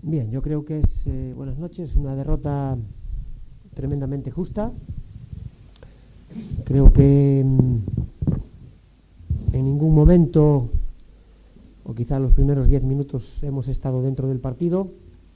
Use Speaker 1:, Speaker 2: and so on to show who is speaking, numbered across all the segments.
Speaker 1: Bien, yo creo que es, buenas noches, una derrota tremendamente justa. Creo que en ningún momento, o quizá los primeros 10 minutos, hemos estado dentro del partido.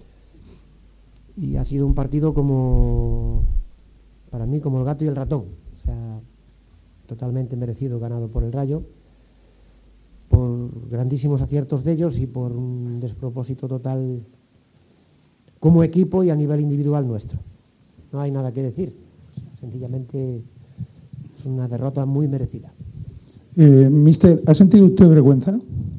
Speaker 1: Y ha sido un partido como, para mí, como el gato y el ratón. O sea, totalmente merecido, ganado por el Rayo, por grandísimos aciertos de ellos y por un despropósito total como equipo y a nivel individual nuestro. No hay nada que decir. O sea, sencillamente es una derrota muy merecida.
Speaker 2: Mister, ¿ha sentido usted vergüenza?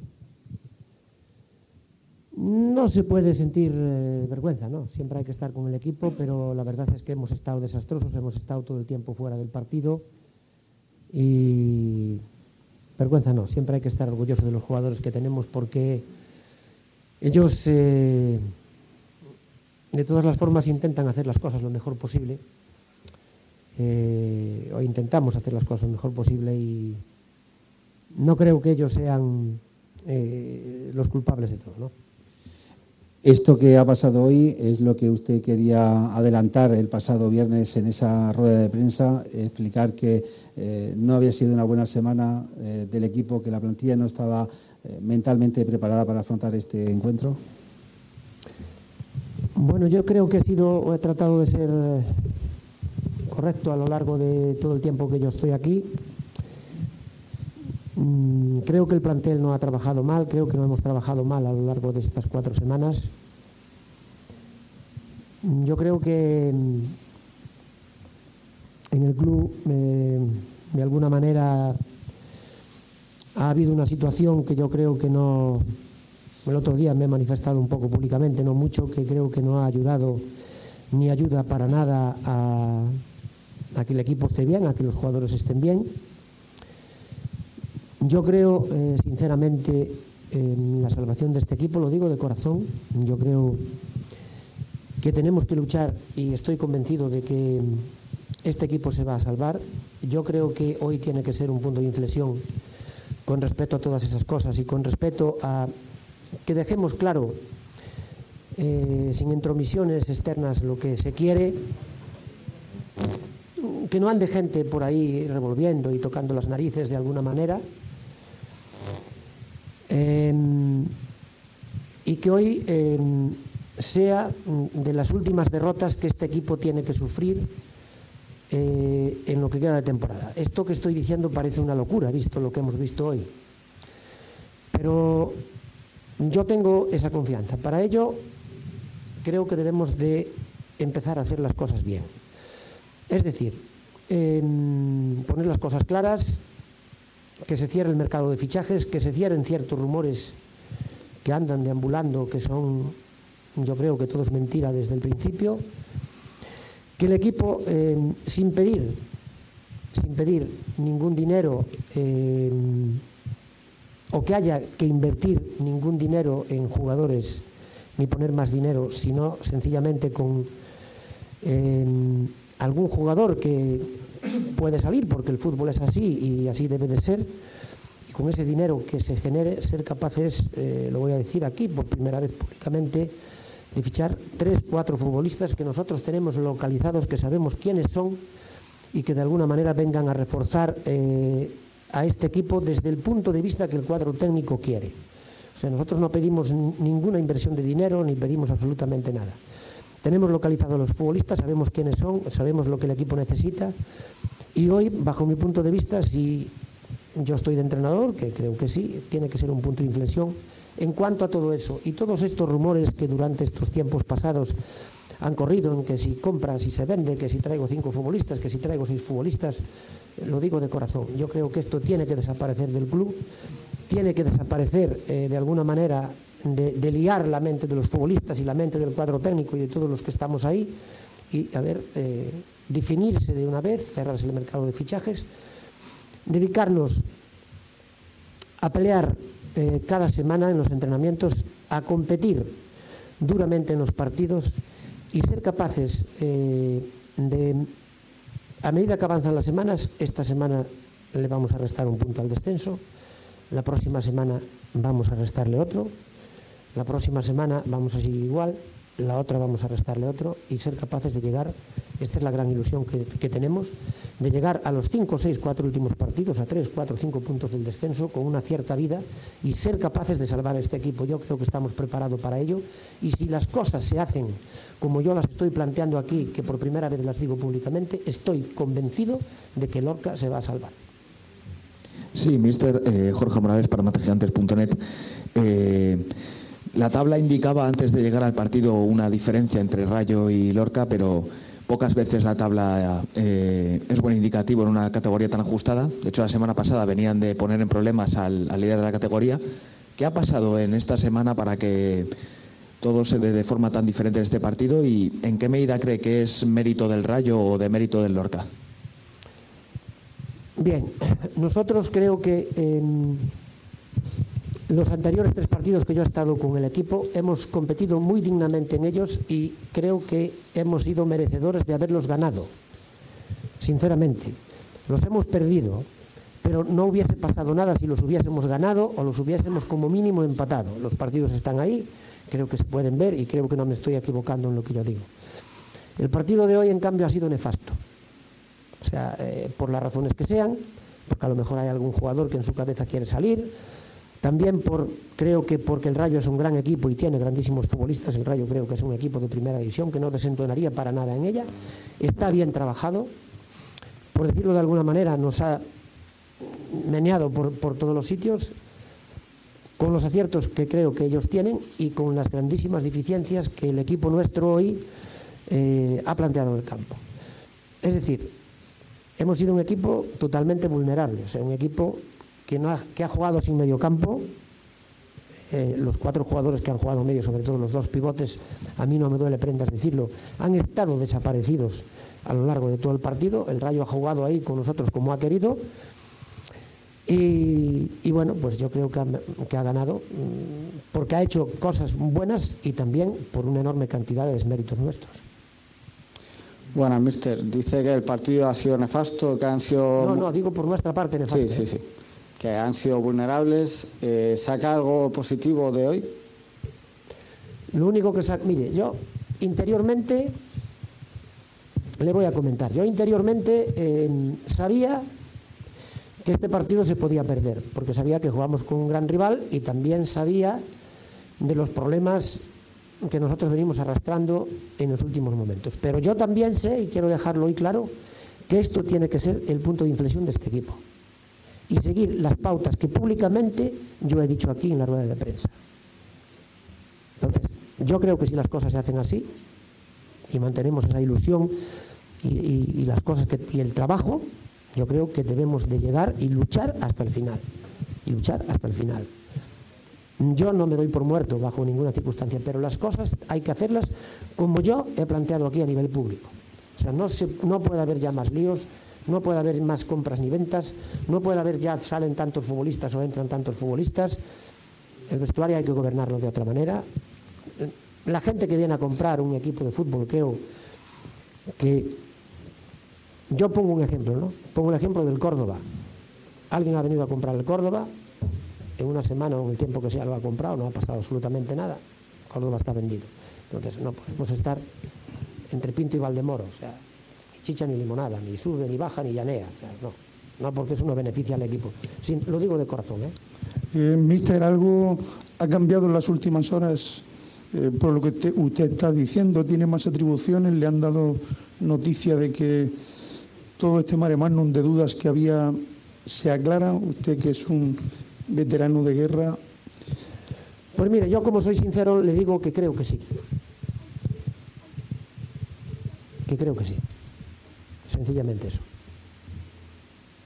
Speaker 1: No se puede sentir vergüenza, ¿no? Siempre hay que estar con el equipo, pero la verdad es que hemos estado desastrosos, hemos estado todo el tiempo fuera del partido y vergüenza no, siempre hay que estar orgulloso de los jugadores que tenemos porque ellos de todas las formas intentan hacer las cosas lo mejor posible o intentamos hacer las cosas lo mejor posible y no creo que ellos sean los culpables de todo, ¿no?
Speaker 2: Esto que ha pasado hoy es lo que usted quería adelantar el pasado viernes en esa rueda de prensa, explicar que no había sido una buena semana del equipo, que la plantilla no estaba mentalmente preparada para afrontar este encuentro.
Speaker 1: Bueno, yo creo que he tratado de ser correcto a lo largo de todo el tiempo que yo estoy aquí. Creo que el plantel no ha trabajado mal, creo que no hemos trabajado mal a lo largo de estas 4 semanas. Yo creo que en el club de alguna manera ha habido una situación que yo creo que no, el otro día me he manifestado un poco públicamente, no mucho, que creo que no ha ayudado ni ayuda para nada a que el equipo esté bien, a que los jugadores estén bien. Yo creo, sinceramente, en la salvación de este equipo, lo digo de corazón. Yo creo que tenemos que luchar y estoy convencido de que este equipo se va a salvar. Yo creo que hoy tiene que ser un punto de inflexión con respecto a todas esas cosas y con respecto a que dejemos claro, sin intromisiones externas, lo que se quiere, que no ande gente por ahí revolviendo y tocando las narices de alguna manera. Y que hoy sea de las últimas derrotas que este equipo tiene que sufrir en lo que queda de temporada. Esto que estoy diciendo parece una locura, visto lo que hemos visto hoy. Pero yo tengo esa confianza. Para ello, creo que debemos de empezar a hacer las cosas bien. Es decir, poner las cosas claras, que se cierre el mercado de fichajes, que se cierren ciertos rumores que andan deambulando, que son, yo creo que todo es mentira desde el principio, que el equipo, sin pedir ningún dinero, o que haya que invertir ningún dinero en jugadores, ni poner más dinero, sino sencillamente con algún jugador que puede salir, porque el fútbol es así y así debe de ser, y con ese dinero que se genere, ser capaces, lo voy a decir aquí por primera vez públicamente, de fichar 3, 4 futbolistas que nosotros tenemos localizados, que sabemos quiénes son y que de alguna manera vengan a reforzar a este equipo desde el punto de vista que el cuadro técnico quiere. O sea, nosotros no pedimos ninguna inversión de dinero ni pedimos absolutamente nada. Tenemos localizados a los futbolistas, sabemos quiénes son, sabemos lo que el equipo necesita y hoy, bajo mi punto de vista, si yo estoy de entrenador, que creo que sí, tiene que ser un punto de inflexión en cuanto a todo eso y todos estos rumores que durante estos tiempos pasados han corrido en que si compra, si se vende, que si traigo 5 futbolistas, que si traigo 6 futbolistas, lo digo de corazón. Yo creo que esto tiene que desaparecer del club, tiene que desaparecer de alguna manera de liar la mente de los futbolistas y la mente del cuadro técnico y de todos los que estamos ahí y, definirse de una vez, cerrarse el mercado de fichajes, dedicarnos a pelear cada semana en los entrenamientos, a competir duramente en los partidos y ser capaces a medida que avanzan las semanas, esta semana le vamos a restar un punto al descenso, la próxima semana vamos a restarle otro, la próxima semana vamos a seguir igual, la otra vamos a restarle otro y ser capaces de llegar, esta es la gran ilusión que tenemos, de llegar a los 5, 6, 4 últimos partidos, a 3, 4, 5 puntos del descenso con una cierta vida y ser capaces de salvar a este equipo. Yo creo que estamos preparados para ello y si las cosas se hacen como yo las estoy planteando aquí, que por primera vez las digo públicamente, estoy convencido de que Lorca se va a salvar.
Speaker 3: Sí, míster, Jorge Morales para mategigantes.net. La tabla indicaba antes de llegar al partido una diferencia entre Rayo y Lorca, pero pocas veces la tabla es buen indicativo en una categoría tan ajustada. De hecho, la semana pasada venían de poner en problemas al líder de la categoría. ¿Qué ha pasado en esta semana para que todo se dé de forma tan diferente en este partido y en qué medida cree que es mérito del Rayo o de mérito del Lorca?
Speaker 1: Bien, nosotros creo que en los anteriores 3 partidos que yo he estado con el equipo hemos competido muy dignamente en ellos y creo que hemos sido merecedores de haberlos ganado, sinceramente. Los hemos perdido, pero no hubiese pasado nada si los hubiésemos ganado o los hubiésemos como mínimo empatado. Los partidos están ahí, creo que se pueden ver y creo que no me estoy equivocando en lo que yo digo. El partido de hoy, en cambio, ha sido nefasto. O sea, por las razones que sean, porque a lo mejor hay algún jugador que en su cabeza quiere salir, también creo que porque el Rayo es un gran equipo y tiene grandísimos futbolistas, el Rayo creo que es un equipo de primera división que no desentonaría para nada en ella, está bien trabajado, por decirlo de alguna manera, nos ha meneado por todos los sitios, con los aciertos que creo que ellos tienen y con las grandísimas deficiencias que el equipo nuestro hoy ha planteado en el campo. Es decir, hemos sido un equipo totalmente vulnerable, o sea, un equipo que ha jugado sin medio campo. Los 4 jugadores que han jugado medio, sobre todo los 2 pivotes, a mí no me duele prendas decirlo, han estado desaparecidos a lo largo de todo el partido. El Rayo ha jugado ahí con nosotros como ha querido y bueno, pues yo creo que ha ganado porque ha hecho cosas buenas y también por una enorme cantidad de desméritos nuestros.
Speaker 4: Bueno, mister, dice que el partido ha sido nefasto, que han sido...
Speaker 1: No, digo por nuestra parte nefasto.
Speaker 4: Sí. Que han sido vulnerables. ¿Saca algo positivo de hoy?
Speaker 1: Lo único que saca... Mire, yo interiormente... Le voy a comentar. Yo interiormente sabía que este partido se podía perder, porque sabía que jugamos con un gran rival y también sabía de los problemas que nosotros venimos arrastrando en los últimos momentos. Pero yo también sé, y quiero dejarlo hoy claro, que esto tiene que ser el punto de inflexión de este equipo y seguir las pautas que públicamente yo he dicho aquí en la rueda de prensa. Entonces, yo creo que si las cosas se hacen así y mantenemos esa ilusión y las cosas y el trabajo, yo creo que debemos de llegar y luchar hasta el final. Yo no me doy por muerto bajo ninguna circunstancia, pero las cosas hay que hacerlas como yo he planteado aquí a nivel público. O sea, no puede haber ya más líos, no puede haber más compras ni ventas, no puede haber ya salen tantos futbolistas o entran tantos futbolistas. El vestuario hay que gobernarlo de otra manera. La gente que viene a comprar un equipo de fútbol, creo que... Yo pongo un ejemplo, ¿no? Pongo el ejemplo del Córdoba. Alguien ha venido a comprar el Córdoba, en una semana o en el tiempo que sea lo ha comprado, no ha pasado absolutamente nada. Córdoba está vendido. Entonces no podemos estar entre Pinto y Valdemoro, o sea, ni chicha ni limonada, ni sube, ni baja, ni llanea. O sea, no porque eso no beneficia al equipo. Sí, lo digo de corazón,
Speaker 5: Mister, algo ha cambiado en las últimas horas por lo que usted está diciendo. Tiene más atribuciones, le han dado noticia de que todo este mare magnum de dudas que había se aclara. Usted, que es un veterano de guerra.
Speaker 1: Pues mire, yo como soy sincero le digo que creo que sí. Que creo que sí. Sencillamente eso.